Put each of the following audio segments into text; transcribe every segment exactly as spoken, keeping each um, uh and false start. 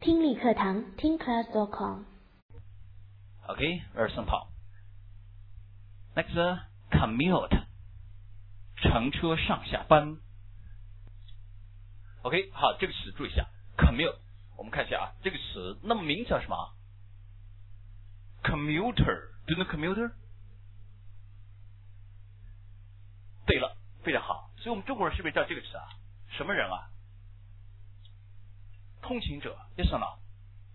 听力课堂听 class dot com。 Okay, very simple. Next, uh, commute. 乘车上下班。OK, 好，这个词注意一下 ，commute。我们看一下啊，这个词，那么名词叫什么 ？commuter， do you know commuter？ 对了，非常好。所以我们中国人是不是叫这个词啊？什么人啊？通勤者 ，yes or no？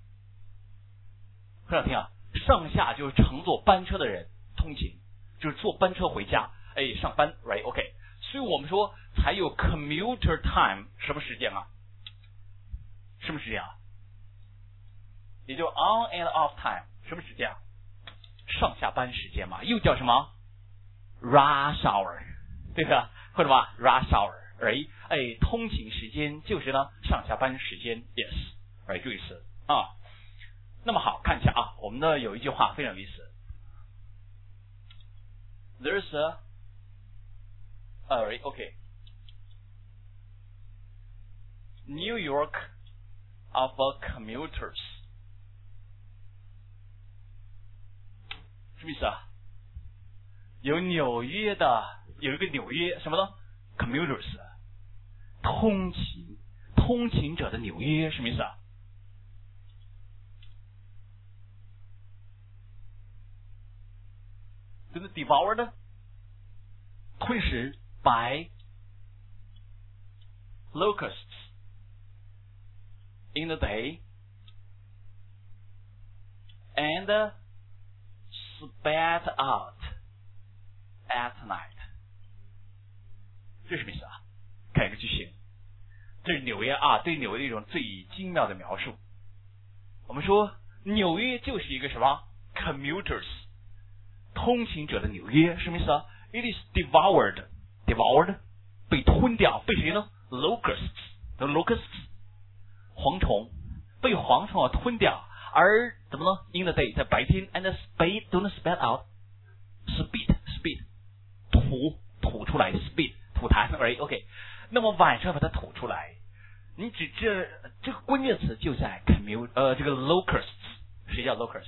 很好听啊，上下就是乘坐班车的人，通勤就是坐班车回家，哎，上班 ，right？OK，、okay. 所以我们说才有 commuter time， 什么时间啊？什么时间啊？也就 on and off time， 什么时间啊？上下班时间嘛，又叫什么 rush hour， 对吧？或者吧 rush hour， right？ 哎，通勤时间就是呢上下班时间 ，yes， right， 注意词啊。那么好看一下啊，我们呢有一句话非常有意思 ，there's a alright okay New York of commuters， 什么意思啊？有纽约的，有一个纽约什么呢 ？commuters， 通勤通勤者的纽约，什么意思啊？就是 devoured， 吞食 by locusts in the day and spat out at night。 这是什么意思啊？看一个句型，这是纽约啊，对纽约的一种最精妙的描述。我们说纽约就是一个什么 commuters， 通勤者的纽约，什么意思啊？ It is devoured devoured 被吞掉，被谁呢？ locusts the locusts 蝗虫，被蝗虫啊吞掉，而怎么呢 ？In the day 在白天 ，and spit don't spat out spit spit 吐吐出来 spit 吐痰 ，right OK。那么晚上把它吐出来，你指这这个关键词就在 commute 呃这个 locusts， 谁叫 locusts？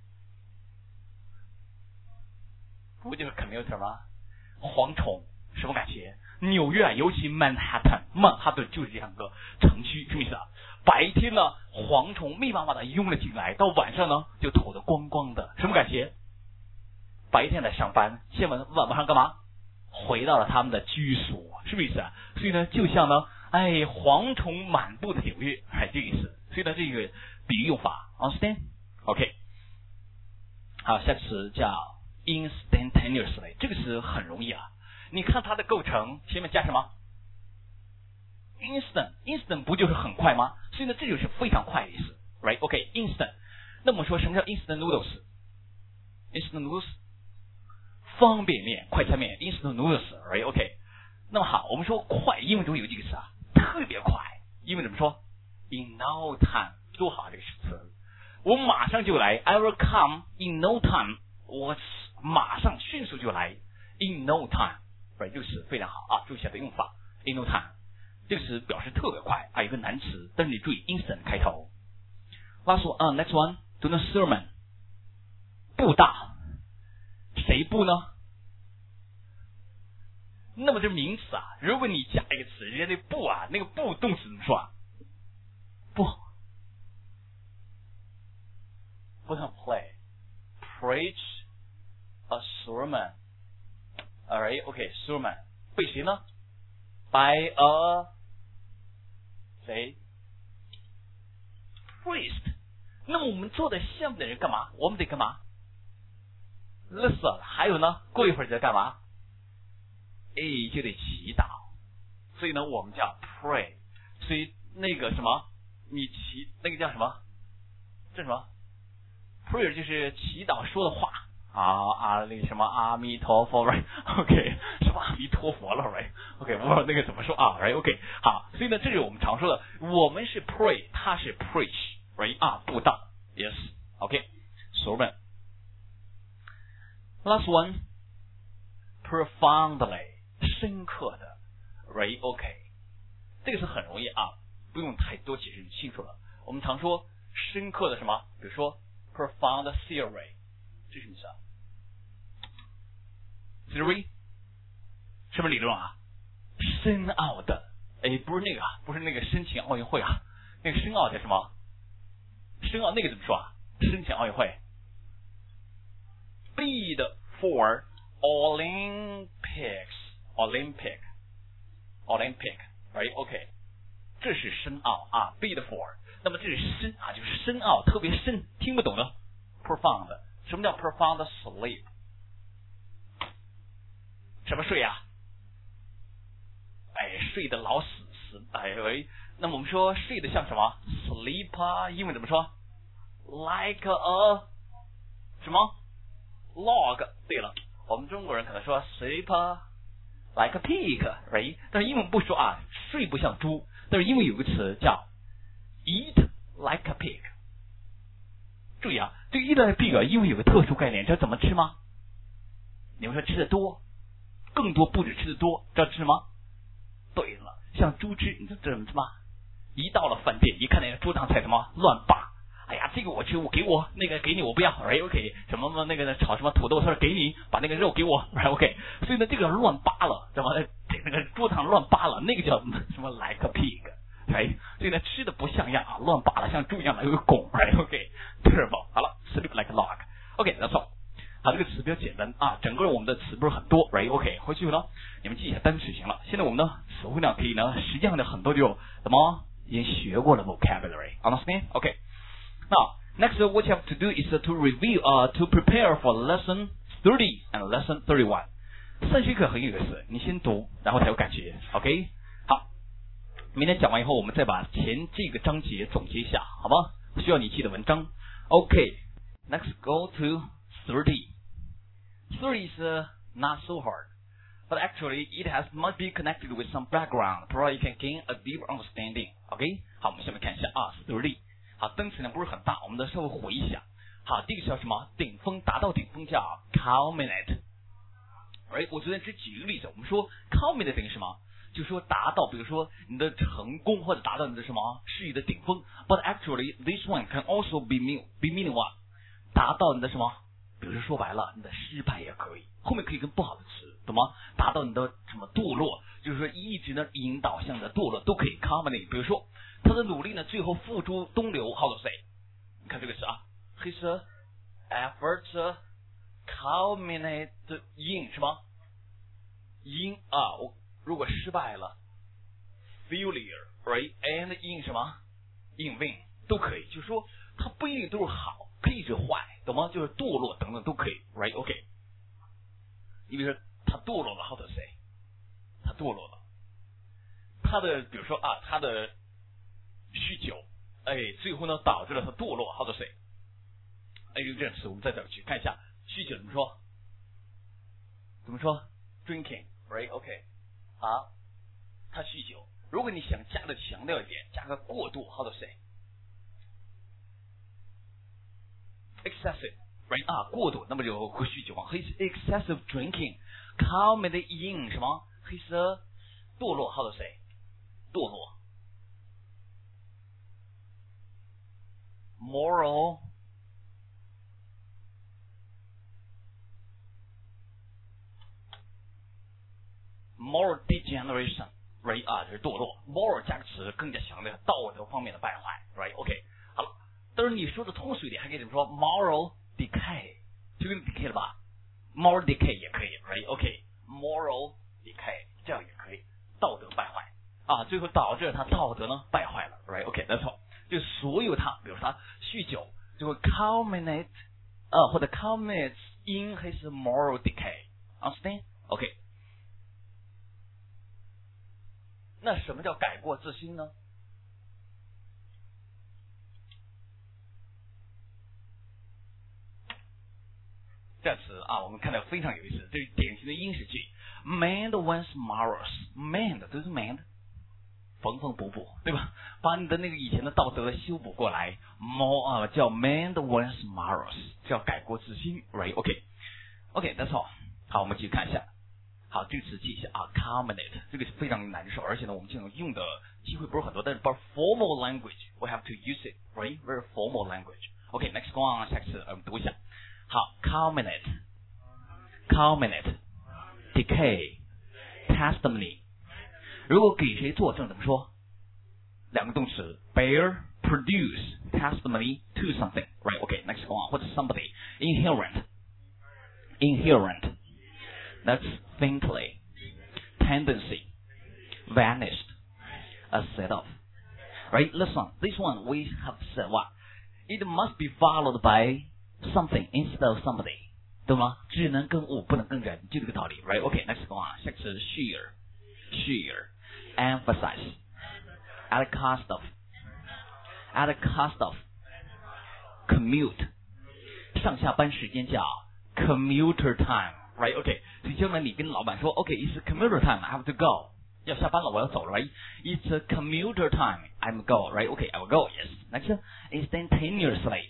不就是 commuter 吗？蝗虫什么感觉？纽约啊，尤其曼哈顿，曼哈顿就是这样个城区，什么意思啊？白天呢，蝗虫密麻麻的涌了进来，到晚上呢就吐得光光的，什么感觉？白天来上班，现在晚晚上干嘛？回到了他们的居所，是不是意思啊？所以呢，就像呢，哎，蝗虫满布的纽约，哎，这个意思。所以呢，这个比喻用法 ，understand？ OK。好，下词叫 instantaneously， 这个词很容易啊。你看它的构成，前面加什么 ？instant，instant instant 不就是很快吗？所以呢，这就是非常快的意思 ，right？ OK，instant、okay, 那么说什么叫 instant noodles？instant noodles 方便面、快餐面 instant noodles，right？ OK。那么好，我们说快，英文中有几个词啊，特别快，英文怎么说 ？In no time， 多好这个词，我马上就来 ，I will come in no time， 我马上迅速就来 ，in no time。right， 这个词非常好啊，注意一下的用法 in no time， 这个词表示特别快啊，有个难词，但是你注意 instant 开头。Last one， uh, next one， do the sermon， 布道，谁布呢？那么这名词啊，如果你加一个词，人家那布啊，那个布动词怎么说啊？不，不能 play，preach a sermon。Alright, OK, sermon 被谁呢 ？By a 谁 ？priest。那么我们坐在下面的人干嘛？我们得干嘛 ？listen。还有呢，过一会儿在干嘛？哎，就得祈祷。所以呢，我们叫 pray。所以那个什么，你祈那个叫什么？这什么 ？prayer 就是祈祷说的话。啊啊，那个什么阿弥陀佛 ，right？ OK， 什么阿弥陀佛了 ，right？ OK， 我不知道那个怎么说啊 ，right？ OK， 好，所以呢，这是我们常说的，我们是 pray， 他是 preach，right？ 啊，布道 ，yes，OK，sermon。Last one，profoundly， 深刻的 ，right？OK， 这个是很容易啊，不用太多解释，你清楚了。我们常说深刻的什么？比如说 profound theory， 这是什么意思啊 ？theory 什么理论啊？深奥的，哎，不是那个，不是那个深情奥运会啊，那个深奥叫什么？深奥那个怎么说啊？深情奥运会 ，bid for Olympics， Olympic， Olympic， right？ OK， 这是深奥啊 ，bid for。那么这是深啊，就是深奥，特别深，听不懂的 profound。什么叫 profound sleep？ 什么睡啊？哎，睡得老死死，哎喂。那么我们说睡得像什么 ？sleep 啊，英文怎么说 ？like a 什么 log？ 对了，我们中国人可能说 sleep like a pig，right？ 但是英文不说啊，睡不像猪。但是英文有个词叫 eat like a pig。注意啊，对 eat like a pig 英文有个特殊概念，知道怎么吃吗？你们说吃的多，更多不止吃的多，知道吃什么？对了，像猪吃，你知道怎么吃吗？一到了饭店，一看那个桌上菜什么乱扒，哎呀，这个我吃，我给我那个给你，我不要，哎 OK， 什么那个炒什么土豆，他说给你，把那个肉给我，哎 OK， 所以呢这个乱扒了，怎么那个桌上乱扒了，那个叫什么 like a pig， 哎，所以呢吃的不像样啊，乱扒了，像猪一样的有个拱，哎 OK，terrible， 好了 ，sleep like a log，OK，that's all。好，这个词比较简单啊，整个我们的词不是很多 ，right？ OK， 回去呢，你们记一下单词就行了。现在我们呢，词汇量可以呢，实际上呢很多就怎么已经学过了 vocabulary，understand？ OK。Now next, what you have to do is to review, uh, to prepare for lesson thirty and lesson thirty-one。三学课很有意思，你先读，然后才有感觉。OK， 好，明天讲完以后，我们再把前这个章节总结一下，好吗？需要你记的文章。OK，next、okay, go to thirty。thirty is uh, not so hard, but actually it has must be connected with some background, so you can gain a deeper understanding. OK， 好，我们下面看一下啊 thirty。好，单词量不是很大，我们的稍微回一下。好，第一个叫什么？顶峰，达到顶峰叫 culminate。哎，我昨天只举一个例子，我们说 culminate 等于什么？就是说达到，比如说你的成功或者达到你的什么事业的顶峰。But actually, this one can also be mean be meaning what？ 达到你的什么？比如说说白了，你的失败也可以，后面可以跟不好的词，懂吗？达到你的什么堕落，就是说一直呢引导向你的堕落都可以 culminate。比如说他的努力呢，最后付诸东流 ，how to say？ 你看这个词啊 ，his efforts culminate in 什么 ？in 啊，我如果失败了 ，failure right and in 什么 ？in vain 都可以，就是说它不一定都是好。可以是坏，懂吗？就是堕落等等都可以 ，right？ OK。你比如说他堕落了 ，how to say？ 他堕落了，他的比如说啊，他的酗酒，哎，最后呢导致了他堕落 ，how to say？ 哎，用这个词我们再再去看一下，酗酒怎么说？怎么说 ？drinking，right？ OK。啊，他酗酒，如果你想加的强调一点，加个过度 ，how to say？excessive right 啊，过度，那么就会酗酒啊。His excessive drinking culminated in 什么 ？His 堕落 ，how to say？ 堕落 ，moral moral degeneration right 啊，就是堕落。moral 加个词更加强调道德方面的败坏 right OK。好了。但是你说的通俗一点，还可以怎么说 ？moral decay 就跟 decay 了吧 ？moral decay 也可以 ，right？ OK，moral decay 这样也可以，道德败坏啊，最后导致他道德呢败坏了 ，right？ OK，that's all。就所有他，比如说他酗酒，就会 culminate 啊，或者 culminates in his moral decay，understand？ OK。那什么叫改过自新呢？这词啊，我们看到非常有意思，这是典型的英式句 ，mend one's morals，mend 都是 mend， 缝缝补补，对吧？把你的那个以前的道德修补过来 ，more 啊叫 mend one's morals， 叫改过自新 ，right？OK，OK，that's all。好，我们继续看一下好，这个词记一下啊 ，culminate， 这个是非常难受，而且呢，我们经常用的机会不是很多，但是 but formal language we have to use it, right? Very formal language. OK, next go on， 下次我们读一下。好 ，culminate，culminate， decay, testimony。如果给谁作证怎么说？两个动词 bear, produce, testimony to something, right? OK, next go on， 或者 somebody, inherent, inherent, that's faintly, tendency, vanished, a set of, right? Listen, this one we have said what? It must be followed by something instead of somebody, 对吗？只能跟物，不能跟人，就这个道理 ，right? OK, next go on， 下个是 sheer, sheer, emphasize, at the cost of, at the cost of, commute, 上下班时间叫 commuter time, right? OK, 所以将来你跟老板说 ，OK, it's commuter time, I have to go， 要下班了，我要走了 ，right? It's a commuter time, I'm go, right? OK, I will go, yes. Next, instantaneously,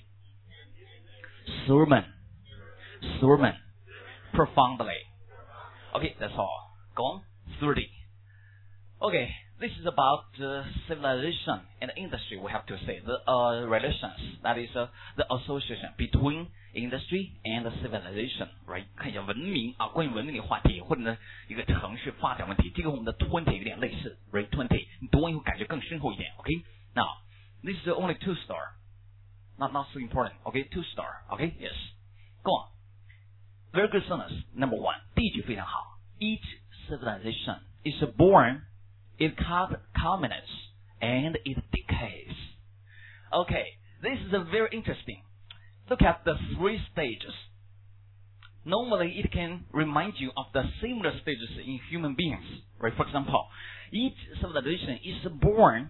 sermon, sermon, profoundly. OK, that's all. Go on, thirty. OK, this is about uh, civilization and industry. We have to say the uh, relations, that is uh, the association between industry and civilization, right? 看一下文明啊，关于文明的话题，或者呢一个城市发展问题，这个我们的 twenty 有点类似 ，right? twenty， 你读完以后感觉更深厚一点 ，OK? Now, this is only two star, not not so important, OK? Two star, OK? Yes. Go on. Very good sentence. Number one, 第一句非常好。Each civilization is born, it culminates, and it decays. Okay, this is a very interesting. Look at the three stages. Normally, it can remind you of the similar stages in human beings. Right? For example, each civilization is born.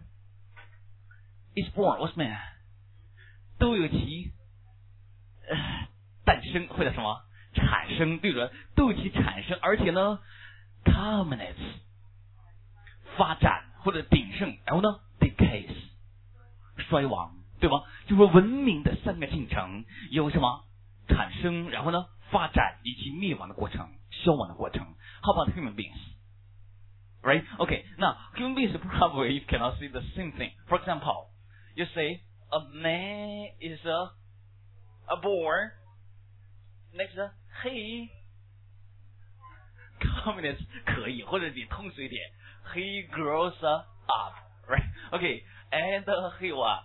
Is born. What's mean? 都有其呃诞生或者什么产生，对吧？都有其产生，而且呢 ，culminates 发展或者鼎盛，然后呢 decays 衰亡。对吧？就是文明的三个进程有什么产生，然后呢发展以及灭亡的过程、消亡的过程。How about human beings? Right? Okay. Now, human beings probably you cannot see the same thing. For example, you say a man is a a born. Next, he culminates 可以，或者你通俗一点 ，he grows up. Right? Okay. And he what?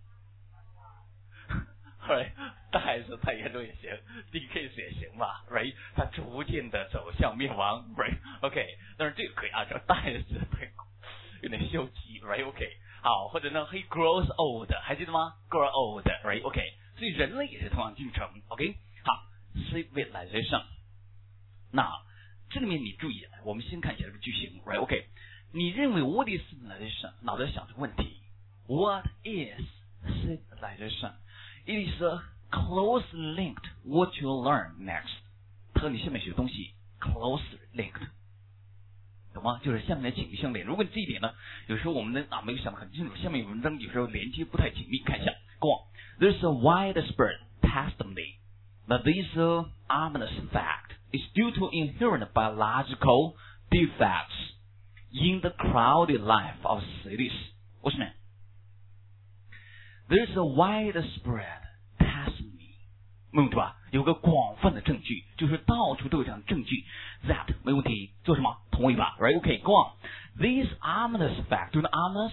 Right, 但是太严重也行 ，decays 也行吧 ，right？ 它逐渐的走向灭亡 ，right？ OK， 但是这个可以啊，这但是太有点消极 ，right？ OK， 好，或者呢 ，he grows old， 还记得吗 ？grow old，right？ OK， 所以人类也是同样进程 ，OK？ 好 ，civilization。那这里面你注意，我们先看一下这个句型 ，right？ OK， 你认为 what is civilization？ 脑袋想这个问题 ，what is civilization？It is a closely linked what you learn next， 和你下面学的东西 closely linked， 懂吗？就是下面的紧密相连。如果你这一点呢，有时候我们的啊没有想得很清楚，下面文章有时候连接不太紧密。看一下 ，Go on. There's a widespread testimony that this uh, ominous fact is due to inherent biological defects in the crowded life of cities. What's that? There's a widespread testimony， 没问题吧？有个广泛的证据，就是到处都有这样的证据 that 没问题。做什么？同意吧 ？Right? OK, go on. This ominous fact， 就是 ominous，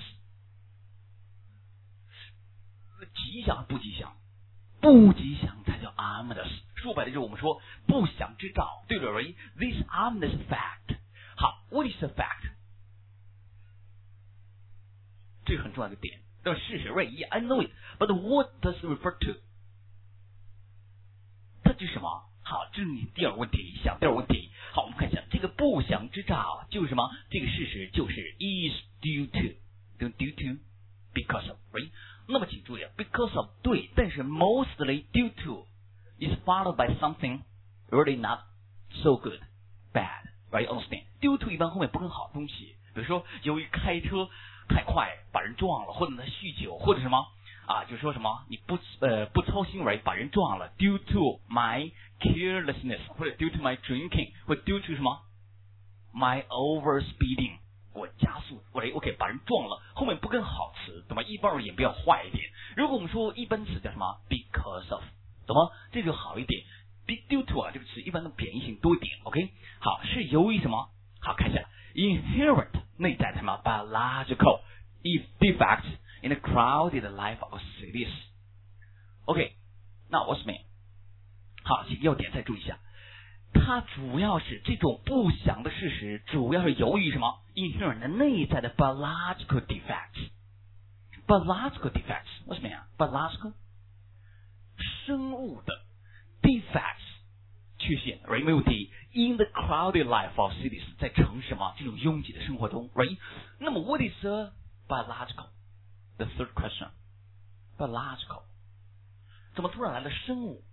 吉祥不吉祥？不吉祥才叫 ominous。说白了就是我们说不祥之兆，对了 ，Right? This ominous fact， 好 ，What is a fact？ 这个很重要的点。但事实 right? Yeah, I know it. But what does it refer to? 它就是什么？好，这是你第二个问题，想第二个问题。好，我们看一下这个不祥之兆就是什么？这个事实就是 is due to, due to, because of, right? 那么请注意 ，because of 对，但是 mostly due to is followed by something really not so good, bad, right? Understand? Due to 一般后面不跟好东西，比如说由于开车太快把人撞了，或者呢酗酒，或者什么啊，就说什么你不呃不操心 right 把人撞了 ，due to my carelessness， 或者 due to my drinking， 或者 due to 什么 my overspeeding， 我加速，我 OK 把人撞了，后面不跟好词，懂吗？一般而言比较坏一点。如果我们说一般词叫什么 because of， 懂吗？这就好一点。due to 啊这个词一般的贬义性多一点 ，OK？ 好，是由于什么？好，看一下 inherent 内在什么 biological defects in the crowded life of cities。OK， 那我什么呀？好，要点再注意一下，它主要是这种不祥的事实，主要是由于什么 inherent 的内在的 biological defects。biological defects 为什么呀 ？biological 生物的 defects 缺陷 ，right 没有问题。In the crowded life of cities 在城市嘛这种拥挤的生活中 ，right？ 那么 what is a biological？The third question， biological 怎么突然来了生物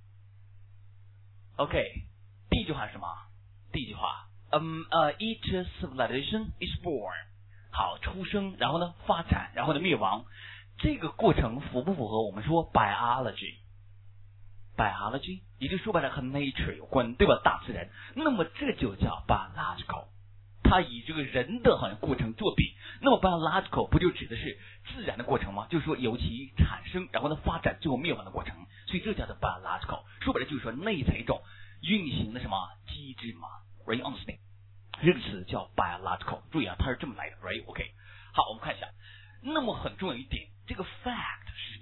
？OK， 第一句话是什么？第一句话，嗯呃 ，each civilization is born， 好，出生，然后呢发展，然后呢灭亡，这个过程符不符合我们说 biology？biology 也就说白了和 nature 有关，对吧？大自然，那么这就叫 biological， 它以这个人的好像过程作比，那么 biological 不就指的是自然的过程吗？就是说由其产生，然后呢发展，最后灭亡的过程，所以这叫做 biological， 说白了就是说内在一种运行的什么机制嘛 ，right understand？ 这个词叫 biological， 注意啊，它是这么来的 ，right OK？ 好，我们看一下，那么很重要一点，这个 fact 是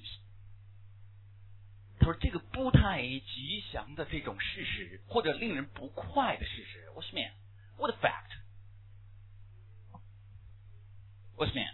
他说这个不太吉祥的这种事实，或者令人不快的事实 ，What's mean? What fact? What's mean?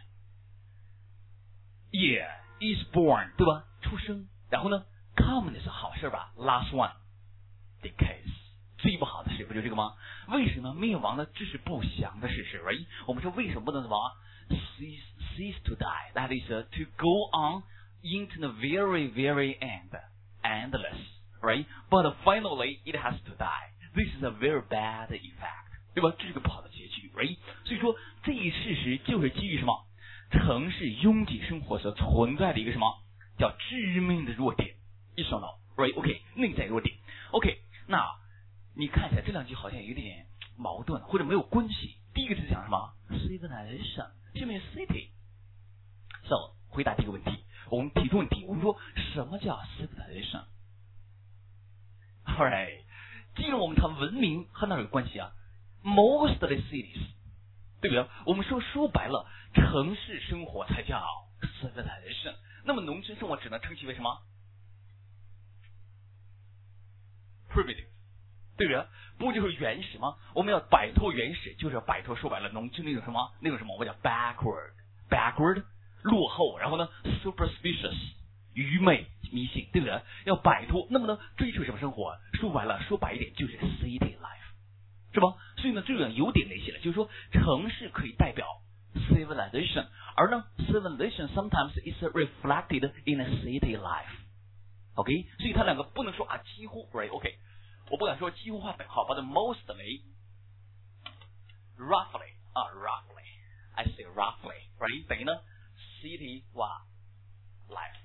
Yeah, is born， 对吧？出生，然后呢 ，common 是好事吧 ？Last one, decays， 最不好的事不就这个吗？为什么灭亡呢？这是不祥的事实 ，right？ 我们说为什么不能什么 cease cease to die？ That is to go on into the very very end。Endless, right? But finally, it has to die. This is a very bad effect, 对吧？这是个不好的结局 ，right? 所以说，这一事实就是基于什么？城市拥挤生活所存在的一个什么叫致命的弱点？一说到 ，right? OK， 内在弱点。OK， 那你看起来这两句好像有点矛盾，或者没有关系。第一个是讲什么 ？civilization， 下面 city。So， 回答第一个问题。我们提出问题，我们说什么叫 civilization？ Alright， 既然我们谈文明和那有关系啊 ，most of the cities， 对不对？我们说说白了，城市生活才叫 civilization， 那么农村生活只能称其为什么 ？primitive， 对不对？不就是原始吗？我们要摆脱原始，就是要摆脱说白了农村那种什么那种什么，我叫 backward，backward。落后，然后呢 ，superstitious， 愚昧、迷信，对不对？要摆脱，那么呢，追求什么生活？说白了，说白一点，就是 city life， 是吧？所以呢，这个有点联系了，就是说，城市可以代表 civilization， 而呢 ，civilization sometimes is reflected in a city life。OK， 所以它两个不能说啊，几乎 right？OK， 我不敢说几乎划等号，but mostly，roughly 啊 ，roughly，I say roughly，right？等于呢？City 哇 life